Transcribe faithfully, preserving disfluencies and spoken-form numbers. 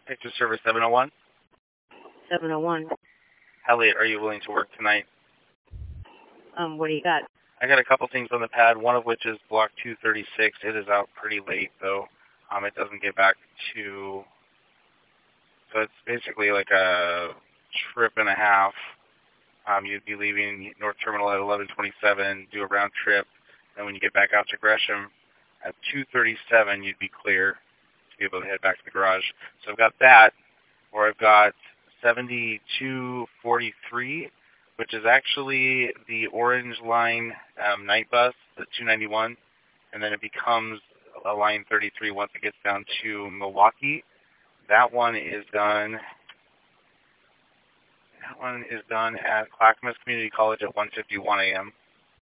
Picture Service seven oh one. seven oh one. How late are you willing to work tonight? Um, what do you got? I got a couple things on the pad, one of which is block two thirty-six. It is out pretty late, though. Um, it doesn't get back to... So it's basically like a trip and a half. Um, you'd be leaving North Terminal at eleven twenty-seven, do a round trip, and when you get back out to Gresham at two thirty-seven, you'd be clear to be able to head back to the garage. So I've got that, or I've got seventy-two forty-three, which is actually the Orange Line um, night bus, the two ninety-one, and then it becomes a Line thirty-three once it gets down to Milwaukee. That one is done... That one is done at Clackamas Community College at one fifty-one a m